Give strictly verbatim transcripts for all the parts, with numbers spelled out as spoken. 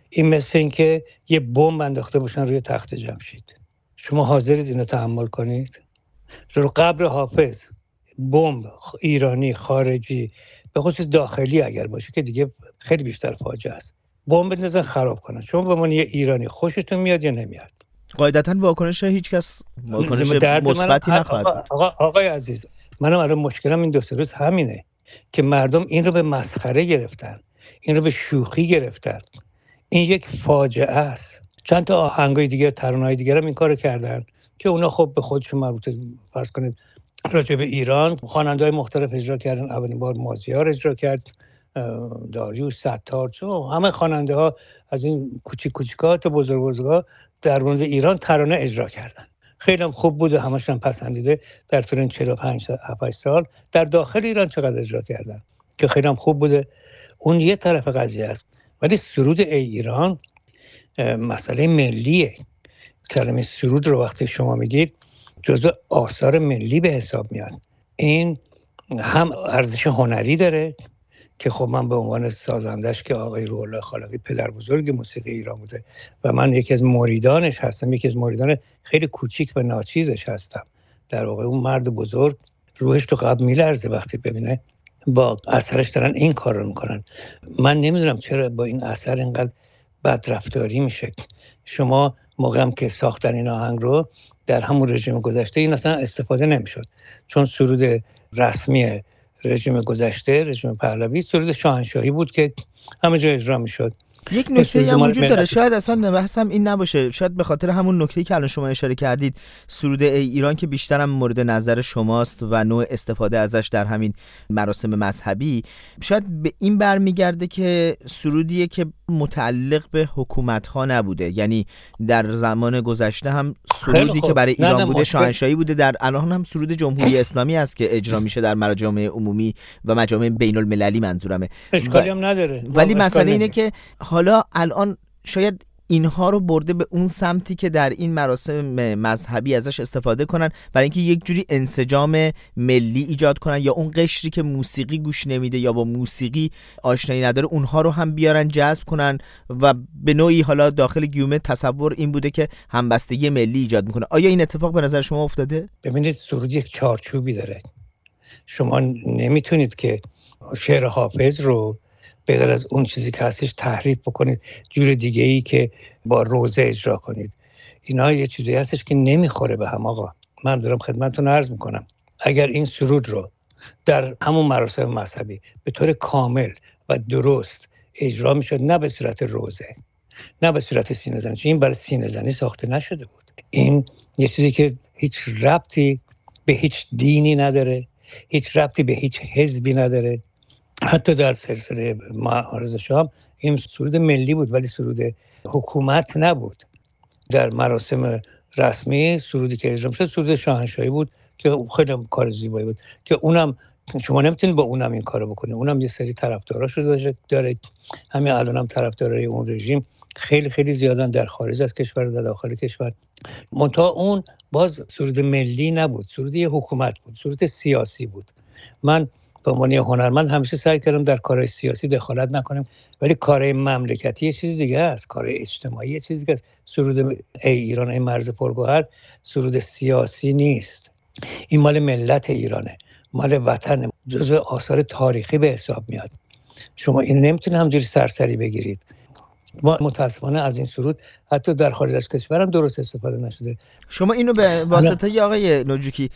این مثل این که یه بمب انداخته باشن روی تخت جمشید. شما حاضرید اینو تحمل کنید؟ رو قبر حافظ بمب ایرانی خارجی به خصوص داخلی اگر باشه که دیگه خیلی بیشتر فاجعه است، بمب بندازن خراب کنن. شما به من یه ایرانی خوشتون میاد یا نمیاد؟ قاعدتاً واکنش هیچ کس واکنش مثبتی نخواهد بود. آقا, آقا, آقای عزیز، منم الان مشکلم این دو سه روز همینه که مردم این رو به مسخره گرفتن، این رو به شوخی گرفتن. این یک فاجعه است. چند تا آهنگای دیگه، ترانه‌های دیگه هم این کارو کردن که اونا خب به خودشون مربوطه. فرض کنید راجع به ایران خواننده‌های مختلف اجرا کردن. اولین بار مازیار اجرا کرد، داریوش، ستار، چون همه خواننده ها از این کوچیک کوچیکا تا بزرگ بزرگا در مورد ایران ترانه اجرا کردن. خیلی هم خوب بوده، همش هم پسندیده. در طول چهل و پنج سال در داخل ایران چقدر اجرا کردن که خیلی هم خوب بوده. اون یه طرف قضیه است. ولی سرود ای ایران مسئله ملیه. کلمه سرود رو وقتی شما میگید جزو آثار ملی به حساب میاد. این هم ارزش هنری داره که خب من به عنوان سازندش که آقای روح الله خالقی پدر بزرگ موسیقی ایران بوده و من یکی از مریدانش هستم، یکی از مریدان خیلی کوچیک و ناچیزش هستم. در واقع اون مرد بزرگ روحش تو قبل میلرزه وقتی ببینه با اثرش دارن این کار رو میکنن. من نمیدونم چرا با این اثر اینقدر بدرفتاری میشه. شما موقعم که ساختن این آهنگ رو در همون رژیم گذشته این اصلا استفاده نمیشد، چون سرود رسمی رژیم گذشته، رژیم پهلوی، سرود شاهنشاهی بود که همه جا اجرا میشد. یک نکته هم وجود داره، شاید اصلا بحث هم این نباشه، شاید به خاطر همون نکته‌ای که الان شما اشاره کردید، سرود ای ایران که بیشتر هم مورد نظر شماست و نوع استفاده ازش در همین مراسم مذهبی، شاید به این برمیگرده که سرودیه که متعلق به حکومت‌ها نبوده. یعنی در زمان گذشته هم سرودی که برای ایران بوده شاهنشاهی بوده، در الان هم سرود جمهوری اسلامی است که اجرا میشه در مجامع عمومی و مجامع بین‌المللی منظورمه. اشکالی هم نداره. ولی مسئله اینه که حالا الان شاید اینها رو برده به اون سمتی که در این مراسم مذهبی ازش استفاده کنن برای اینکه یک جوری انسجام ملی ایجاد کنن، یا اون قشری که موسیقی گوش نمیده یا با موسیقی آشنایی نداره اونها رو هم بیارن جذب کنن و به نوعی حالا داخل گیومه تصور این بوده که همبستگی ملی ایجاد میکنه. آیا این اتفاق به نظر شما افتاده؟ ببینید سرود یک چارچوبی داره. شما نمیتونید که شعر حافظ رو به غیر از اون چیزی که هستش تحریف بکنید جور دیگه ای که با روزه اجرا کنید. اینا یه چیزی هستش که نمیخوره به هم. آقا من دارم خدمتتون عرض میکنم اگر این سرود رو در همون مراسم مذهبی به طور کامل و درست اجرا میشد، نه به صورت روزه، نه به صورت سینه زنی، چون این برای سینه زنی ساخته نشده بود. این یه چیزی که هیچ ربطی به هیچ دینی نداره، هیچ ربطی به هیچ حزبی نداره. حتی در سلسله معارض شام این سرود ملی بود ولی سرود حکومت نبود. در مراسم رسمی سرودی که اجرا شد سرود شاهنشاهی بود که خیلی کار زیبایی بود که اونم شما نمیتونید با اونم این کارو بکنید. اونم یه سری طرفداراشو داره. همین الانم طرفدارای اون رژیم خیلی خیلی زیادن در خارج از کشور و در داخل کشور. منتها اون باز سرود ملی نبود، سرود یه حکومت بود، سرود سیاسی بود. من به عنوان هنرمند همیشه سعی کردم در کارهای سیاسی دخالت نکنم، ولی کارهای مملکتی یه چیز دیگه است، کارهای اجتماعی یه چیز دیگه است. سرود ای ایران ای مرز پرگوهر سرود سیاسی نیست. این مال ملت ایرانه، مال وطن، جزو آثار تاریخی به حساب میاد. شما این نمیتونید همجوری سرسری بگیرید. ما متاسفانه از این سرود حتی در خارج از کشور هم درست استفاده نشده. شما اینو به واسطه ی آقای نوجوکی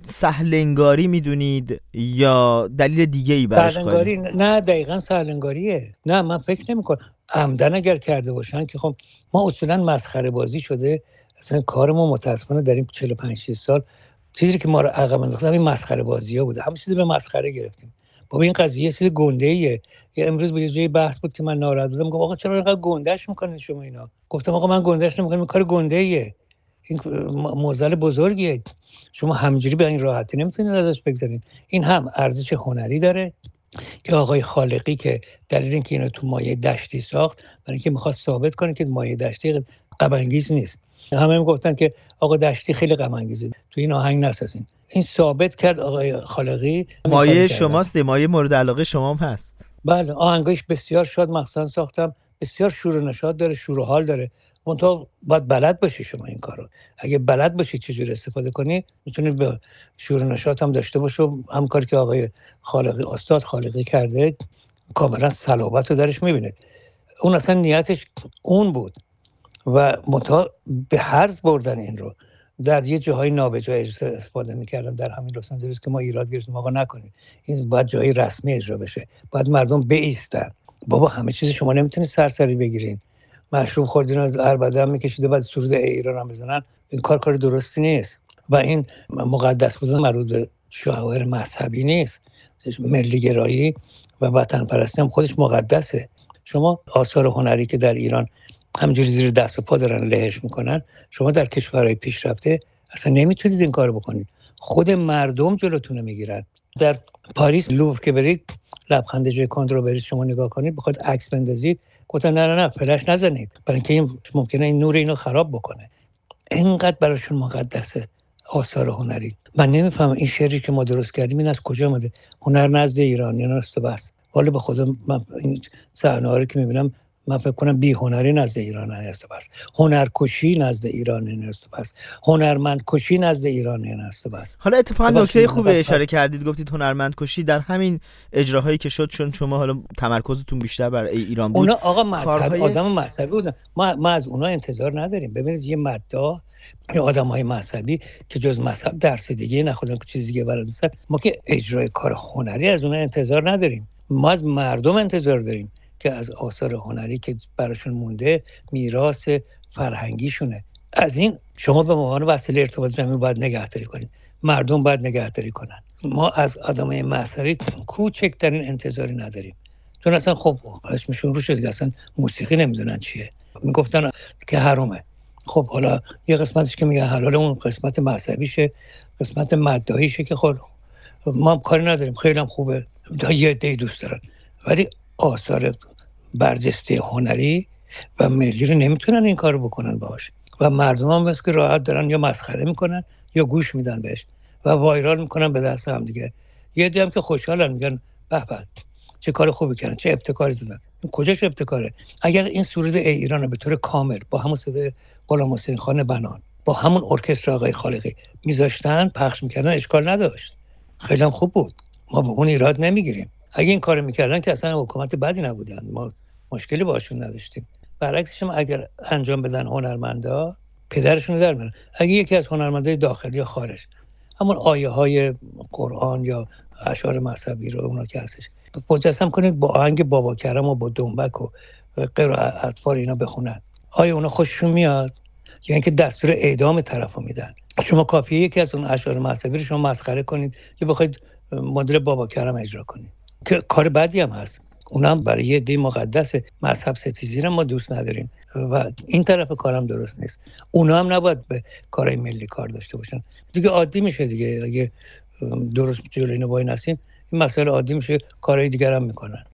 سهلنگاری میدونید یا دلیل دیگه ای براش سهلنگاری؟ نه دقیقاً سهلنگاریه. نه من فکر نمی‌کنم عمدن اگر کرده باشن که خب ما اصولاً مسخره بازی شده. اصلا کارمون متاسفانه در این چهل و پنج سال چیزی که ما رو عقب انداخته این مسخره بازی‌ها بوده. همه چیز به مسخره گرفتیم. بابا این قضیه چیز گنده‌ایه. یه امروز به یه جای بحث بود که من ناراحت بودم، گفتم آقا چرا اینقدر گندهش میکنید شما اینا؟ گفتم آقا من گندهش نمیکنم، این کار گنده‌ایه، این معضل بزرگیه، شما همینجوری به این راحتی نمیتونید ازش بگذرید. این هم ارزش هنری داره که آقای خالقی که دلیل اینکه اینو تو مایه دشتی ساخت برای اینکه میخواد ثابت کنه که مایه دشتی غم انگیز نیست. همه میگفتن که آقا دشتی خیلی غم انگیزه، تو این آهنگ نسازین. این ثابت کرد آقای خالقی مایه شماست، مایه مورد علاقه شما هم هست. بله آهنگایش بسیار شاد مخصوصا ساختم بسیار شور و نشاط داره، شور و حال داره. منتها باید بلد باشی شما این کارو. اگه بلد باشی چجوری استفاده کنی، میتونید به شور و نشاط هم داشته باشه. هم کاری که آقای خالقی، استاد خالقی کرده، کاملا صلابت رو درش میبینید. اون اصلا نیتش اون بود و منتها به هرز بردن این رو در یه جاهای نابجا استفاده میکردن. در همین لس آنجلس که ما ایراد گرفتیم آقا نکنید، این باید جای رسمی اجرا بشه، باید مردم بایستن. بابا همه چیز شما نمیتونید سرسری بگیرین. مشروب خوردین و عربده هم میکشیده بعد سرود ایران هم بزنن، این کار کار درستی نیست. و این مقدس بودن مربوط به شعائر مذهبی نیست. ملی گرایی و وطن پرستی هم خودش مقدسه. شما آثار هنری که در ایران همجوری زیر دست و پا دارن لهش میکنن، شما در کشورهای پیشرفته اصلا نمیتونید این کارو بکنید. خود مردم جلوتونه میگیرن. در پاریس لوور که برید، لبخند جای کندرو برید شما نگاه کنید، بخواد عکس بندازید، گفتن نه نه نه فلش نزنید، برای اینکه این ممکنه این نور اینو خراب بکنه. اینقدر براشون مقدسه آثار هنری. من نمیفهمم این شعری که ما درست کردیم این از کجا اومده. هنر نزد ایرانیان است بس. والا به خدا من این صحنه‌ها رو که میبینم من فکر کنم بی هنری نزد ایران هست بس، هنرکشی نزد ایران هست بس، هنرمندکشی نزد ایران هست بس. حالا اتفاقا نکته خوبی اشاره کردید، گفتید هنرمندکشی در همین اجراهایی که شد، چون شما حالا تمرکزتون بیشتر بر ایران بود. اونا آقا مذهب کارهای... آدم مذهبی بودن، ما ما از اونا انتظار نداریم. ببینید یه مداح یا آدم‌های مذهبی که جز مذهب درس دیگه نخودن که چیز دیگه بلد نیستن، ما که اجرای کار هنری از اونا انتظار نداریم. ما از مردم انتظار داریم که از آثار هنری که براشون مونده میراث فرهنگیشونه، از این شما به عنوان وسیله ارتباط جمعی باید نگهداری کنید. مردم باید نگهداری کنن. ما از آدمای مذهبی کوچکترین انتظاری نداریم، چون اصلا خب اسمشون رو شد که اصلا موسیقی نمیدونن چیه، میگفتن که حرامه. خب حالا یه قسمتش که میگن حلاله، اون قسمت مذهبیشه، قسمت مداحیشه که خب ما هم کاری نداریم، خیلی هم خوبه، یه عده دوست دارن، ولی آثار برجسته هنری و ملی رو نمیتونن این کارو بکنن باهاش. و مردم هم بس که راحت دارن یا مسخره میکنن یا گوش میدن بهش و وایرال میکنن به دست هم دیگه. یه عده هم که خوشحالن، میگن به به چه کار خوبی کردن، چه ابتکاری زدن. کجاش ابتکاره؟ اگر این سرود ای ایران به طور کامل با همون صدای غلام حسین خان بنان، با همون ارکستر آقای خالقی میذاشتن پخش میکردن، اشکال نداشت، خیلی هم خوب بود، ما به اون ایراد نمیگیریم. اگه این کارو میکردن که اصلا حکومت بدی نبودن، ما مشکلی باشون نداشتیم. برعکسش هم اگر انجام بدن هنرمندا پدرشون در میارن. اگه یکی از هنرمندای داخلی یا خارج همون آیه های قرآن یا اشعار مذهبی رو اونا که هستش مجسم کنید با آهنگ بابا کرم و با دنبک و غیر و اطفال اینا بخونن، آیا اونا خوششون میاد؟ یا اینکه دستور اعدام طرفو میدن؟ شما کافیه یکی از اون اشعار مذهبی رو شما مسخره کنید یا بخواید مدل بابا کرم اجرا کنید که کار بدی هم هست. اونم برای یه دی مقدس مذهب ستیزی رو ما دوست نداریم و این طرف کارم درست نیست. اونا هم نباید به کارهای ملی کار داشته باشن. دیگه عادی میشه دیگه، اگه درست جلوی اینو وای نسیم این مسئله عادی میشه، کارهای دیگر هم میکنن.